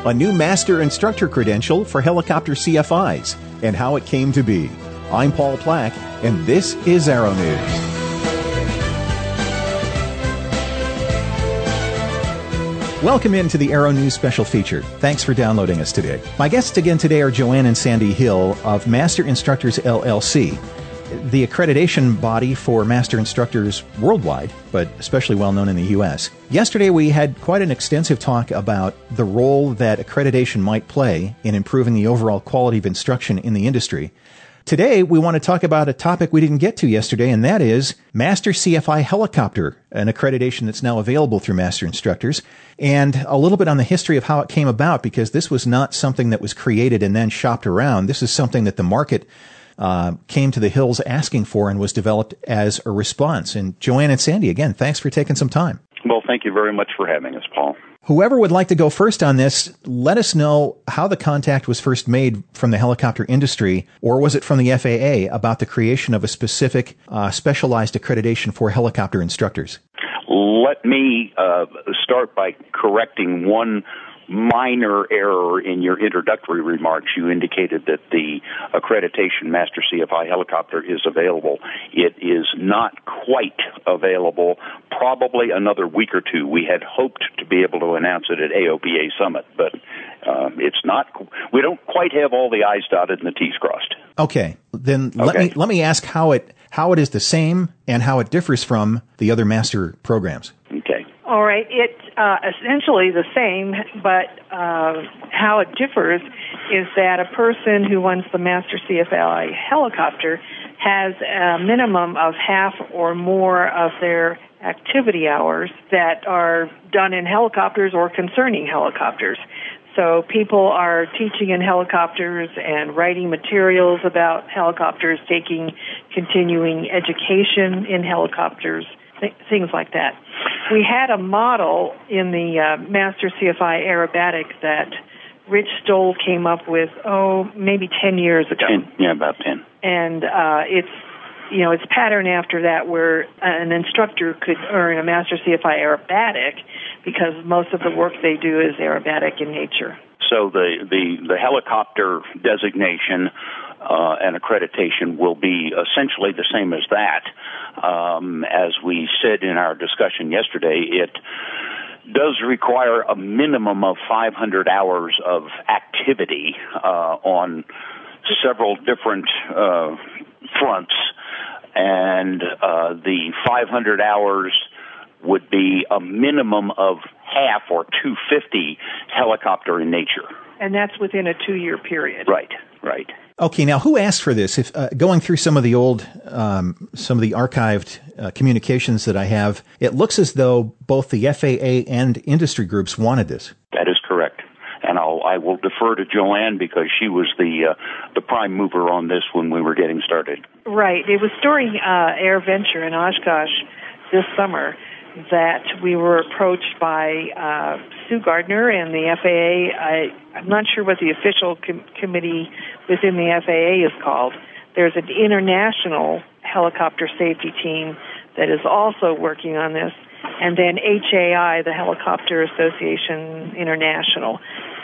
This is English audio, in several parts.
a new master instructor credential for helicopter CFIs, and how it came to be. I'm Paul Plack, and this is Aero News. Welcome into the Aero News special feature. Thanks for downloading us today. My guests again today are Joanne and Sandy Hill of Master Instructors LLC, the accreditation body for master instructors worldwide, but especially well known in the U.S. Yesterday we had quite an extensive talk about the role that accreditation might play in improving the overall quality of instruction in the industry. Today, we want to talk about a topic we didn't get to yesterday, and that is Master CFI Helicopter, an accreditation that's now available through Master Instructors, and a little bit on the history of how it came about, because this was not something that was created and then shopped around. This is something that the market came to the Hills asking for and was developed as a response. And Joanne and Sandy, again, thanks for taking some time. Well, thank you very much for having us, Paul. Whoever would like to go first on this, let us know how the contact was first made from the helicopter industry, or was it from the FAA about the creation of a specific specialized accreditation for helicopter instructors? Let me start by correcting one minor error in your introductory remarks. You indicated that the accreditation Master CFI Helicopter is available. It is not quite available, probably another week or two. We had hoped to be able to announce it at AOPA Summit, but it's not. We don't quite have all the I's dotted and the T's crossed. Okay, then let me ask how it is the same and how it differs from the other master programs. Okay. All right. It's essentially the same, but how it differs is that a person who wants the Master CFI Helicopter has a minimum of half or more of their activity hours that are done in helicopters or concerning helicopters. So people are teaching in helicopters and writing materials about helicopters, taking continuing education in helicopters, things like that. We had a model in the Master CFI Aerobatic that Rich Stoll came up with, maybe 10 years ago. About 10. And it's patterned after that, where an instructor could earn a Master CFI Aerobatic because most of the work they do is aerobatic in nature. So the helicopter designation and accreditation will be essentially the same as that. As we said in our discussion yesterday, it does require a minimum of 500 hours of activity on several different fronts, and the 500 hours would be a minimum of half or 250 helicopter in nature. And that's within a 2-year period. Right. Okay, now who asked for this? If going through some of the old, some of the archived communications that I have, it looks as though both the FAA and industry groups wanted this. That is correct. And I will defer to Joanne because she was the prime mover on this when we were getting started. Right. It was during AirVenture in Oshkosh this summer that we were approached by Sue Gardner and the FAA. I'm not sure what the official committee within the FAA is called. There's an international helicopter safety team that is also working on this, and then HAI, the Helicopter Association International.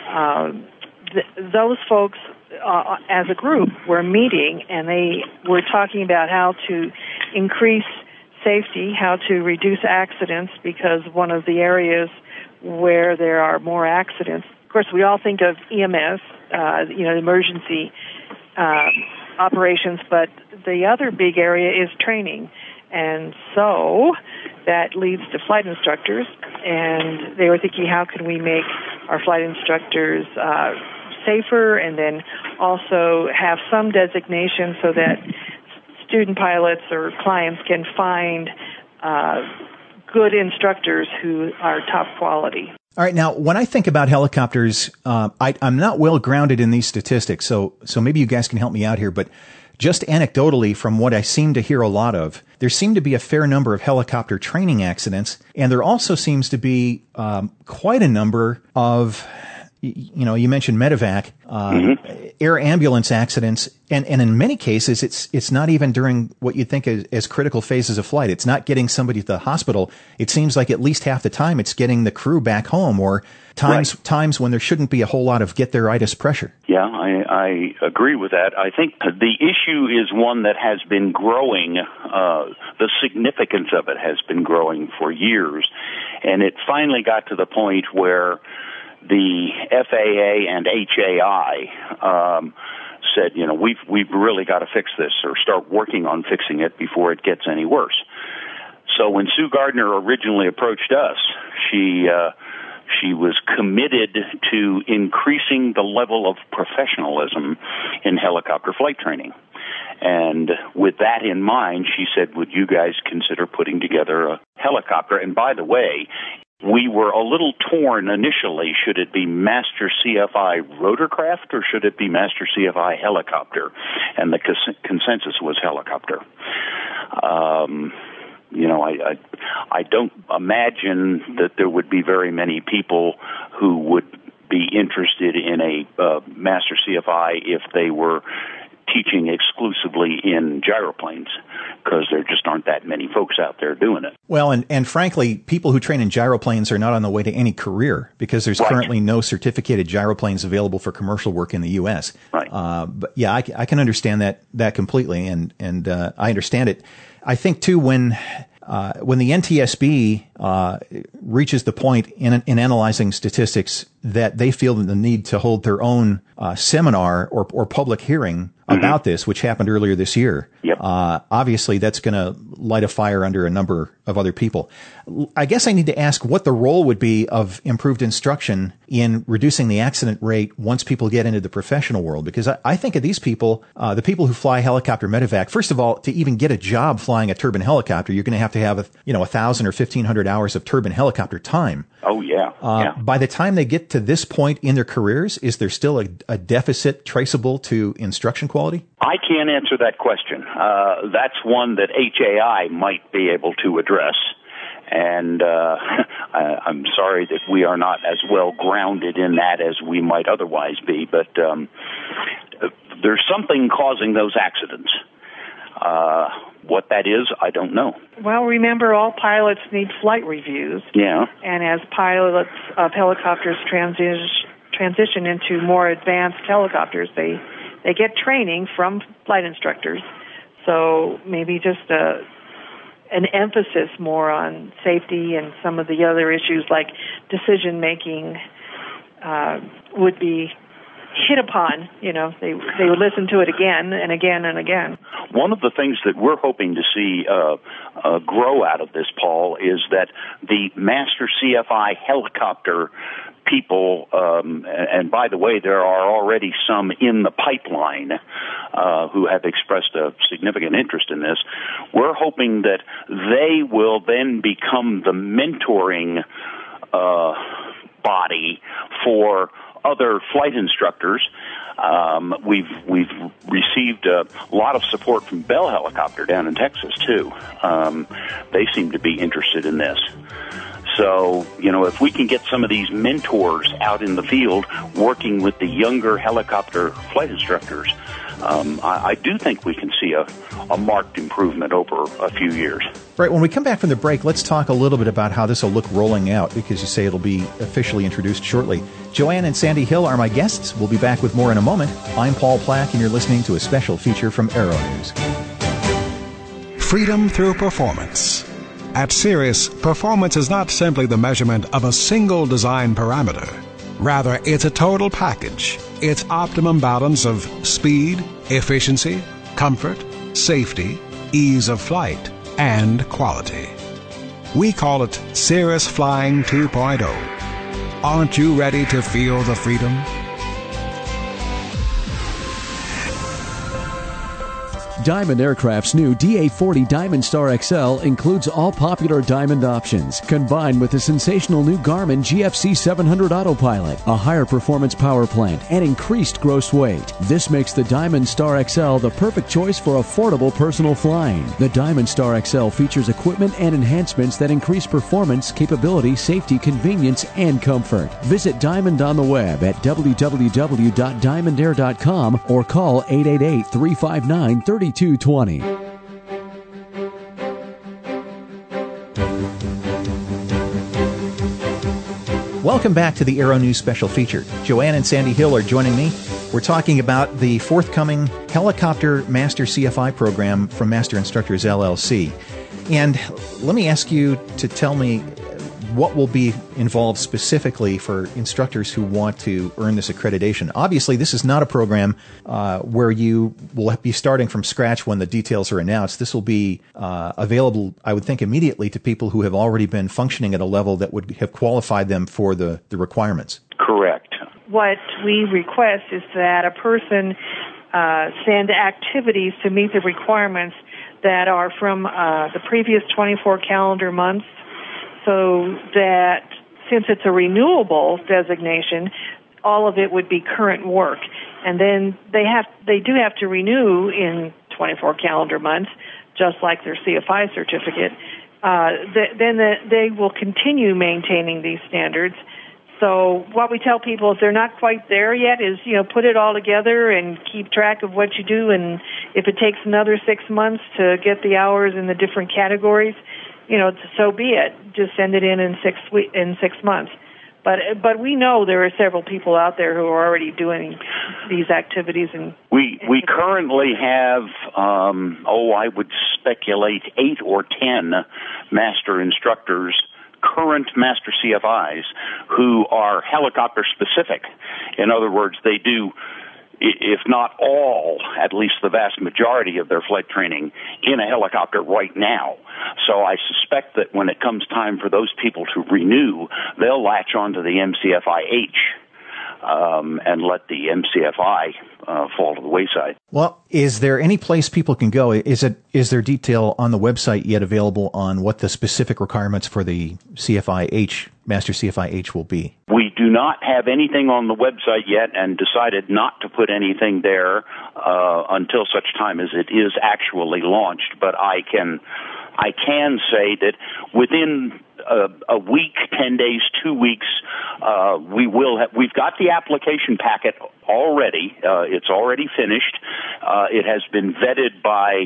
Those folks, as a group, were meeting, and they were talking about how to increase safety, how to reduce accidents, because one of the areas where there are more accidents, of course, we all think of EMS, emergency operations, but the other big area is training. And so that leads to flight instructors, and they were thinking, how can we make our flight instructors safer, and then also have some designation so that student pilots or clients can find good instructors who are top quality. All right. Now, when I think about helicopters, I'm not well grounded in these statistics, so maybe you guys can help me out here. But just anecdotally, from what I seem to hear a lot of, there seem to be a fair number of helicopter training accidents, and there also seems to be quite a number of you mentioned medevac, air ambulance accidents, and in many cases, it's not even during what you'd think as critical phases of flight. It's not getting somebody to the hospital. It seems like at least half the time it's getting the crew back home, or times when there shouldn't be a whole lot of get-there-itis pressure. Yeah, I agree with that. I think the issue is one that has been growing. The significance of it has been growing for years, and it finally got to the point where the FAA and HAI said, we've really got to fix this, or start working on fixing it before it gets any worse. So when Sue Gardner originally approached us, she was committed to increasing the level of professionalism in helicopter flight training. And with that in mind, she said, would you guys consider putting together a helicopter? And by the way, we were a little torn initially. Should it be Master CFI rotorcraft or should it be Master CFI helicopter? And the consensus was helicopter. I don't imagine that there would be very many people who would be interested in a Master CFI if they were teaching exclusively in gyroplanes, because there just aren't that many folks out there doing it. Well, and frankly, people who train in gyroplanes are not on the way to any career, because there's currently no certificated gyroplanes available for commercial work in the U.S. Right. But yeah, I can understand that completely, and I understand it. I think too when the NTSB reaches the point in analyzing statistics that they feel the need to hold their own seminar or public hearing about this, which happened earlier this year. Yep. Obviously, that's going to light a fire under a number of other people. I guess I need to ask what the role would be of improved instruction in reducing the accident rate once people get into the professional world, because I think of these people, the people who fly helicopter medevac. First of all, to even get a job flying a turbine helicopter, you're going to have 1,000 or 1,500 hours of turbine helicopter time. Oh yeah. By the time they get to this point in their careers, is there still a deficit traceable to instruction quality? I can't answer that question. That's one that HAI might be able to address. And I'm sorry that we are not as well grounded in that as we might otherwise be, but there's something causing those accidents. What that is, I don't know. Well, remember, all pilots need flight reviews. Yeah. And as pilots of helicopters transition into more advanced helicopters, they get training from flight instructors. So maybe just an emphasis more on safety and some of the other issues like decision making would be hit upon. They would listen to it again and again and again. One of the things that we're hoping to see grow out of this, Paul, is that the Master CFI helicopter people, and by the way, there are already some in the pipeline who have expressed a significant interest in this. We're hoping that they will then become the mentoring body for other flight instructors. We've received a lot of support from Bell Helicopter down in Texas too. They seem to be interested in this. So, if we can get some of these mentors out in the field working with the younger helicopter flight instructors, I do think we can see a marked improvement over a few years. Right. When we come back from the break, let's talk a little bit about how this will look rolling out, because you say it'll be officially introduced shortly. Joanne and Sandy Hill are my guests. We'll be back with more in a moment. I'm Paul Plack, and you're listening to a special feature from Aero News. Freedom through performance. At Cirrus, performance is not simply the measurement of a single design parameter. Rather, it's a total package. It's optimum balance of speed, efficiency, comfort, safety, ease of flight, and quality. We call it Cirrus Flying 2.0. Aren't you ready to feel the freedom? Diamond Aircraft's new DA-40 Diamond Star XL includes all popular Diamond options, combined with the sensational new Garmin GFC 700 Autopilot, a higher performance power plant, and increased gross weight. This makes the Diamond Star XL the perfect choice for affordable personal flying. The Diamond Star XL features equipment and enhancements that increase performance, capability, safety, convenience, and comfort. Visit Diamond on the web at www.diamondair.com or call 888-359-3220. Welcome back to the Aero News Special Feature. Joanne and Sandy Hill are joining me. We're talking about the forthcoming Helicopter Master CFI program from Master Instructors LLC. And let me ask you to tell me what will be involved specifically for instructors who want to earn this accreditation. Obviously, this is not a program where you will be starting from scratch when the details are announced. This will be available, I would think, immediately to people who have already been functioning at a level that would have qualified them for the requirements. Correct. What we request is that a person send activities to meet the requirements that are from the previous 24 calendar months, so that since it's a renewable designation, all of it would be current work. And then they do have to renew in 24 calendar months, just like their CFI certificate. They will continue maintaining these standards. So what we tell people, if they're not quite there yet, is, put it all together and keep track of what you do. And if it takes another 6 months to get the hours in the different categories, so be it. Just send it in 6 months. But we know there are several people out there who are already doing these activities. And we currently have, I would speculate 8 or 10 master instructors, current master CFIs, who are helicopter specific. In other words, they do, if not all, at least the vast majority of their flight training in a helicopter right now. So I suspect that when it comes time for those people to renew, they'll latch onto the MCFI-H and let the MCFI fall to the wayside. Well, is there any place people can go? Is there detail on the website yet available on what the specific requirements for the CFI-H, Master CFI-H, will be? We do not have anything on the website yet and decided not to put anything there until such time as it is actually launched. But I can say that within a week, 10 days, 2 weeks, we've got the application packet already. It's already finished. It has been vetted by,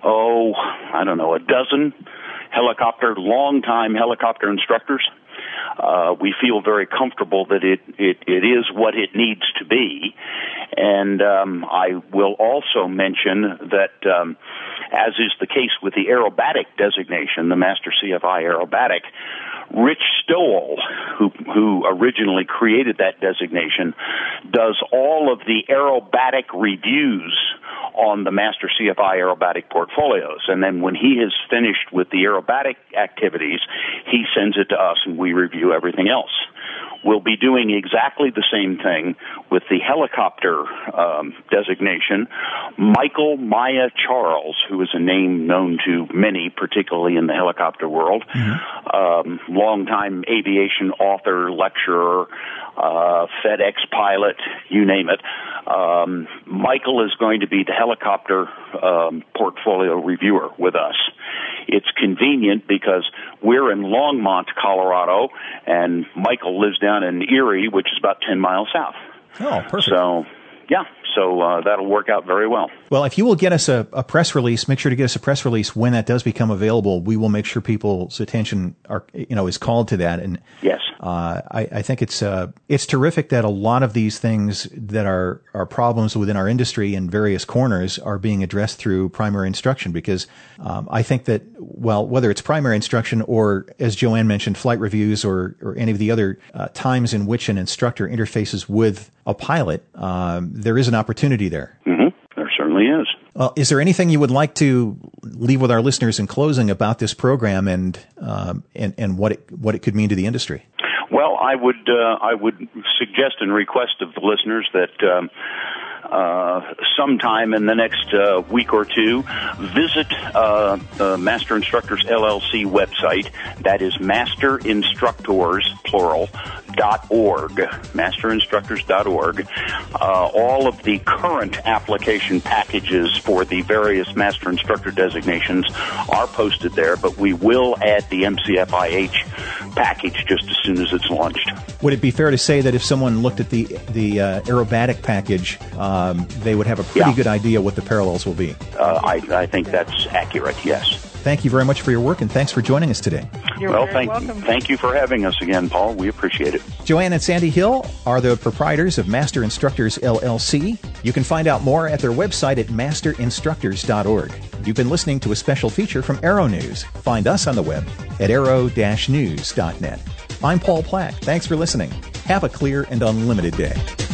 a dozen long-time helicopter instructors. We feel very comfortable that it is what it needs to be. And I will also mention that, as is the case with the aerobatic designation, the Master CFI Aerobatic, Rich Stowell, who originally created that designation, does all of the aerobatic reviews on the Master CFI aerobatic portfolios. And then when he is finished with the aerobatic activities, he sends it to us and we review everything else. We'll be doing exactly the same thing with the helicopter designation. Michael Maya Charles, who is a name known to many, particularly in the helicopter world, longtime aviation author, lecturer, FedEx pilot, you name it. Michael is going to be the helicopter portfolio reviewer with us. It's convenient because we're in Longmont, Colorado, and Michael lives down in Erie, which is about 10 miles south. Oh, perfect. So that'll work out very well. Well, if you will get us a press release, make sure to get us a press release when that does become available. We will make sure people's attention is called to that. And yes, I think it's terrific that a lot of these things that are problems within our industry in various corners are being addressed through primary instruction, because I think that, well, whether it's primary instruction or, as Joanne mentioned, flight reviews or any of the other times in which an instructor interfaces with a pilot, there is an opportunity there. Mm-hmm. There certainly is. Well, is there anything you would like to leave with our listeners in closing about this program and what it could mean to the industry? Well, I would suggest and request of the listeners that sometime in the next week or two, visit the Master Instructors LLC website. That is masterinstructors, plural, .org, masterinstructors.org. All of the current application packages for the various Master Instructor designations are posted there, but we will add the MCFIH package just as soon as it's launched. Would it be fair to say that if someone looked at the aerobatic package, they would have a pretty good idea what the parallels will be? I think that's accurate, yes. Thank you very much for your work, and thanks for joining us today. You're very welcome. Thank you for having us again, Paul. We appreciate it. Joanne and Sandy Hill are the proprietors of Master Instructors LLC. You can find out more at their website at masterinstructors.org. You've been listening to a special feature from Aero News. Find us on the web at aero-news.net. I'm Paul Plack. Thanks for listening. Have a clear and unlimited day.